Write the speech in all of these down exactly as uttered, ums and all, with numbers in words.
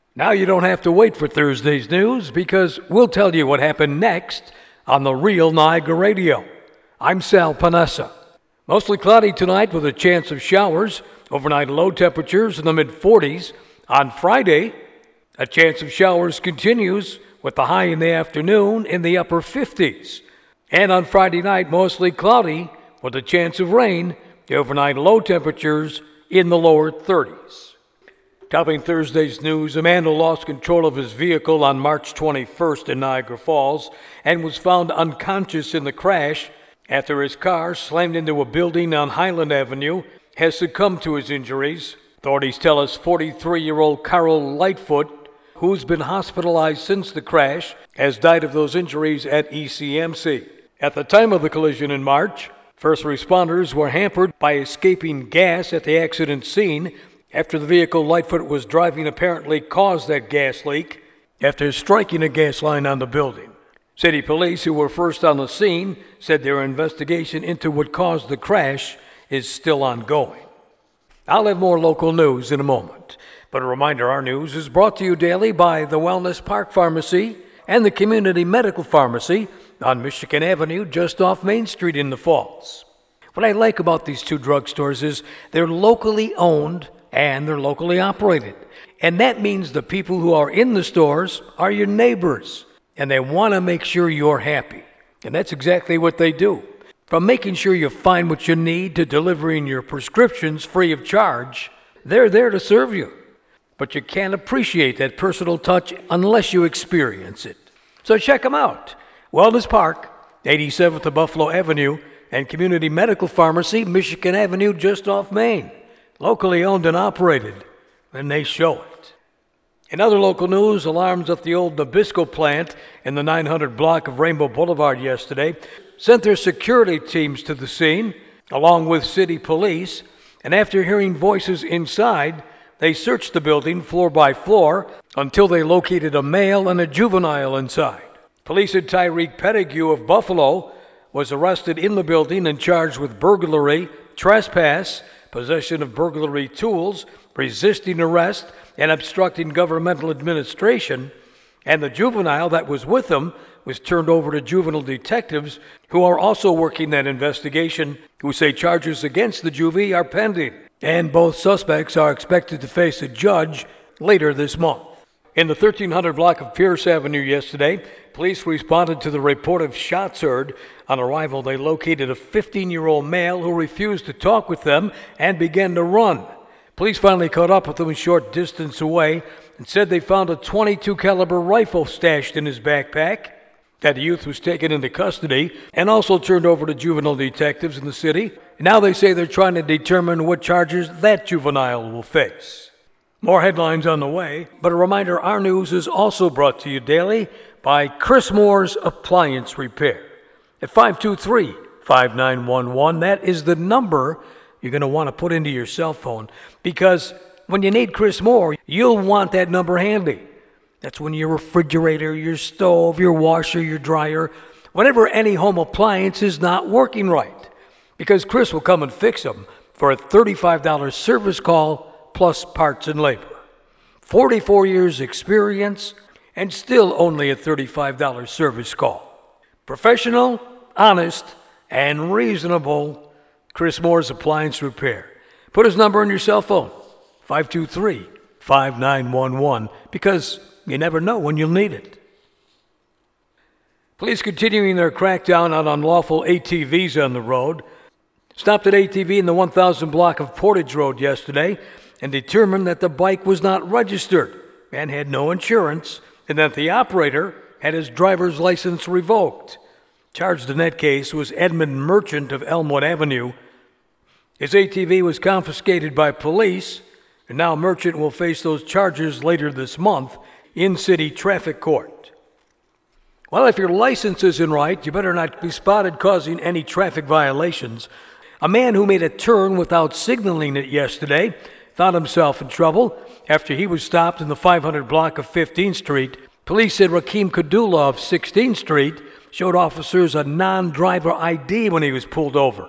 Now you don't have to wait for Thursday's news because we'll tell you what happened next on the Real Niagara Radio. I'm Sal Panessa. Mostly cloudy tonight with a chance of showers. Overnight low temperatures in the mid forties. On Friday, a chance of showers continues with the high in the afternoon in the upper fifties. And on Friday night, mostly cloudy with a chance of rain. The overnight low temperatures in the lower thirties. Topping Thursday's news, a man who lost control of his vehicle on March twenty-first in Niagara Falls and was found unconscious in the crash after his car slammed into a building on Highland Avenue has succumbed to his injuries. Authorities tell us forty-three-year-old Carl Lightfoot, who's been hospitalized since the crash, has died of those injuries at E C M C. At the time of the collision in March, first responders were hampered by escaping gas at the accident scene after the vehicle Lightfoot was driving apparently caused that gas leak after striking a gas line on the building. City police, who were first on the scene, said their investigation into what caused the crash is still ongoing. I'll have more local news in a moment, but a reminder our news is brought to you daily by the Wellness Park Pharmacy and the Community Medical Pharmacy on Michigan Avenue just off Main Street in the Falls. What I like about these two drugstores is they're locally owned and they're locally operated. And that means the people who are in the stores are your neighbors, and they want to make sure you're happy. And that's exactly what they do. From making sure you find what you need to delivering your prescriptions free of charge, they're there to serve you. But you can't appreciate that personal touch unless you experience it. So check them out. Wellness Park, eighty-seventh to Buffalo Avenue, and Community Medical Pharmacy, Michigan Avenue, just off Main. Locally owned and operated, and they show it. In other local news, alarms at the old Nabisco plant in the nine hundred block of Rainbow Boulevard yesterday sent their security teams to the scene, along with city police, and after hearing voices inside, they searched the building floor by floor until they located a male and a juvenile inside. Police said Tyreek Pettigrew of Buffalo was arrested in the building and charged with burglary, trespass, possession of burglary tools, resisting arrest, and obstructing governmental administration, and the juvenile that was with him was turned over to juvenile detectives who are also working that investigation, who say charges against the juvie are pending, and both suspects are expected to face a judge later this month. In the thirteen hundred block of Pierce Avenue yesterday, police responded to the report of shots heard. On arrival, they located a fifteen-year-old male who refused to talk with them and began to run. Police finally caught up with him a short distance away and said they found a twenty-two caliber rifle stashed in his backpack. That youth was taken into custody and also turned over to juvenile detectives in the city. Now they say they're trying to determine what charges that juvenile will face. More headlines on the way, but a reminder our news is also brought to you daily by Chris Moore's Appliance Repair. At five two three, five nine one one, that is the number you're going to want to put into your cell phone, because when you need Chris Moore, you'll want that number handy. That's when your refrigerator, your stove, your washer, your dryer, whenever any home appliance is not working right, because Chris will come and fix them for a thirty-five dollars service call plus parts and labor. forty-four years experience and still only a thirty-five dollars service call. Professional, honest, and reasonable. Chris Moore's Appliance Repair. Put his number on your cell phone, five two three, five nine one one, because you never know when you'll need it. Police continuing their crackdown on unlawful A T Vs on the road. Stopped an A T V in the one thousand block of Portage Road yesterday and determined that the bike was not registered and had no insurance, and that the operator had his driver's license revoked. Charged in that case was Edmund Merchant of Elmwood Avenue. His A T V was confiscated by police, and now Merchant will face those charges later this month in city traffic court. Well, if your license isn't right, you better not be spotted causing any traffic violations. A man who made a turn without signaling it yesterday found himself in trouble after he was stopped in the five hundred block of fifteenth Street. Police said Rakeem Kadula of sixteenth Street showed officers a non-driver I D when he was pulled over.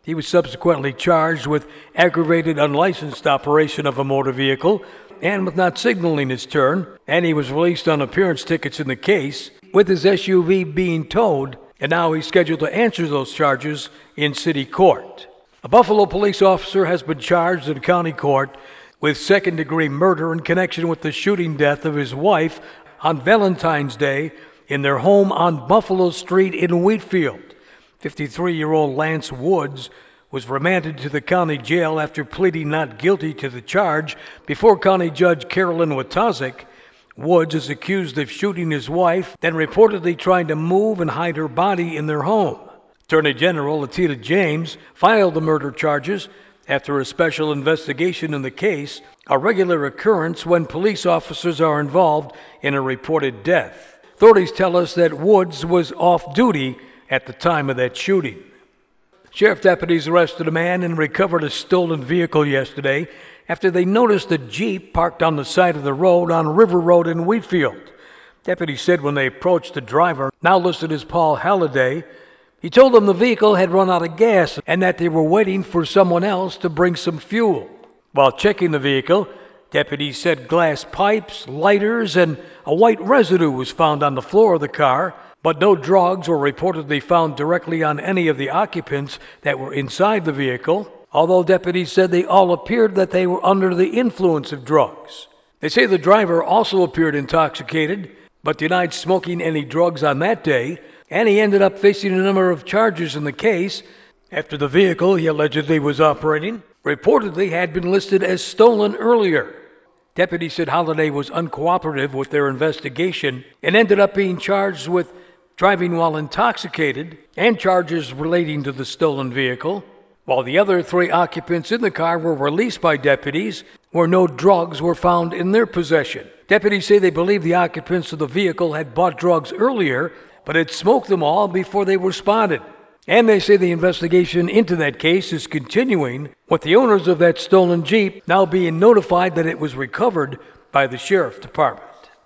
He was subsequently charged with aggravated unlicensed operation of a motor vehicle and with not signaling his turn, and he was released on appearance tickets in the case, with his S U V being towed, and now he's scheduled to answer those charges in city court. A Buffalo police officer has been charged in county court with second-degree murder in connection with the shooting death of his wife on Valentine's Day in their home on Buffalo Street in Wheatfield. fifty-three-year-old Lance Woods was remanded to the county jail after pleading not guilty to the charge before County Judge Carolyn Watazik. Woods is accused of shooting his wife, then reportedly trying to move and hide her body in their home. Attorney General Letitia James filed the murder charges after a special investigation in the case, a regular occurrence when police officers are involved in a reported death. Authorities tell us that Woods was off duty at the time of that shooting. Sheriff deputies arrested a man and recovered a stolen vehicle yesterday after they noticed a Jeep parked on the side of the road on River Road in Wheatfield. Deputies said when they approached the driver, now listed as Paul Halliday, he told them the vehicle had run out of gas and that they were waiting for someone else to bring some fuel. While checking the vehicle, deputies said glass pipes, lighters, and a white residue was found on the floor of the car, but no drugs were reportedly found directly on any of the occupants that were inside the vehicle, although deputies said they all appeared that they were under the influence of drugs. They say the driver also appeared intoxicated, but denied smoking any drugs on that day, and he ended up facing a number of charges in the case after the vehicle he allegedly was operating reportedly had been listed as stolen earlier. Deputies said Halliday was uncooperative with their investigation and ended up being charged with driving while intoxicated and charges relating to the stolen vehicle, while the other three occupants in the car were released by deputies where no drugs were found in their possession. Deputies say they believe the occupants of the vehicle had bought drugs earlier but had smoked them all before they were spotted. And they say the investigation into that case is continuing, with the owners of that stolen Jeep now being notified that it was recovered by the Sheriff's Department.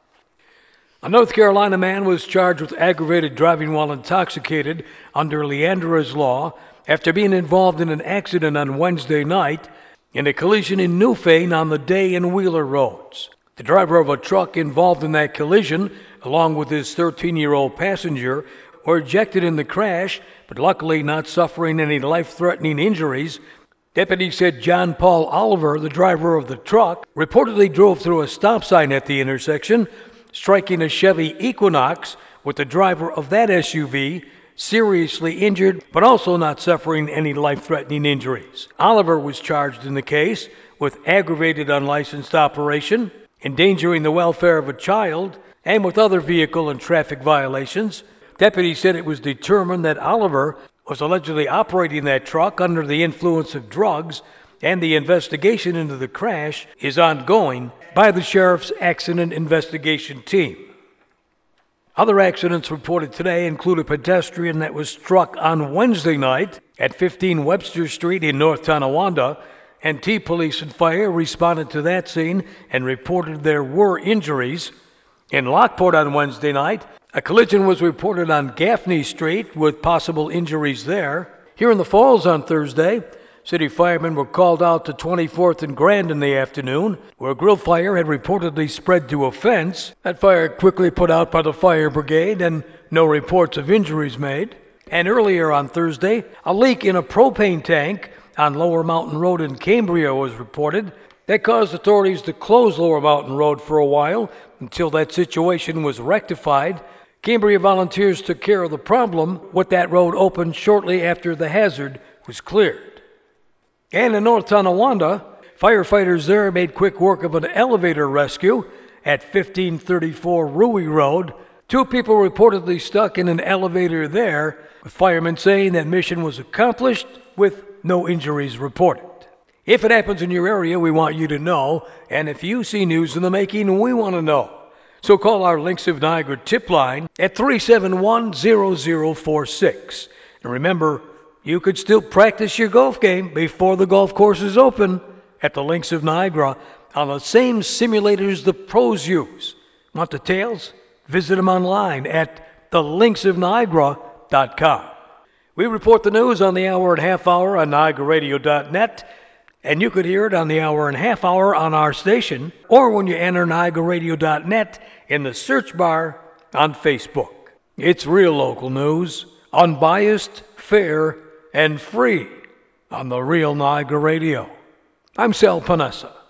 A North Carolina man was charged with aggravated driving while intoxicated under Leandra's law after being involved in an accident on Wednesday night in a collision in Newfane on the Day and Wheeler roads. The driver of a truck involved in that collision, along with his thirteen-year-old passenger, were ejected in the crash, but luckily not suffering any life-threatening injuries. Deputies said John Paul Oliver, the driver of the truck, reportedly drove through a stop sign at the intersection, striking a Chevy Equinox, with the driver of that S U V seriously injured, but also not suffering any life-threatening injuries. Oliver was charged in the case with aggravated unlicensed operation, endangering the welfare of a child, and with other vehicle and traffic violations. Deputies said it was determined that Oliver was allegedly operating that truck under the influence of drugs, and the investigation into the crash is ongoing by the Sheriff's Accident Investigation Team. Other accidents reported today include a pedestrian that was struck on Wednesday night at fifteen Webster Street in North Tonawanda, and T Police and Fire responded to that scene and reported there were injuries. In Lockport on Wednesday night, a collision was reported on Gaffney Street with possible injuries there. Here in the Falls on Thursday, city firemen were called out to twenty-fourth and Grand in the afternoon, where a grill fire had reportedly spread to a fence. That fire quickly put out by the fire brigade, and no reports of injuries made. And earlier on Thursday, a leak in a propane tank on Lower Mountain Road in Cambria was reported. That caused authorities to close Lower Mountain Road for a while until that situation was rectified. Cambria volunteers took care of the problem with that road opened shortly after the hazard was cleared. And in North Tonawanda, firefighters there made quick work of an elevator rescue at fifteen thirty-four Rui Road. Two people reportedly stuck in an elevator there, with firemen saying that mission was accomplished with no injuries reported. If it happens in your area, we want you to know, and if you see news in the making, we want to know. So call our Links of Niagara tip line at three seven one, zero zero four six. And remember, you could still practice your golf game before the golf course is open at the Links of Niagara on the same simulators the pros use. Want details? Visit them online at the links of niagara dot com. We report the news on the hour and half hour on Niagara Radio dot net, and you could hear it on the hour and half hour on our station, or when you enter Niagara Radio dot net in the search bar on Facebook. It's real local news, unbiased, fair, and free on the Real Niagara Radio. I'm Sal Panessa.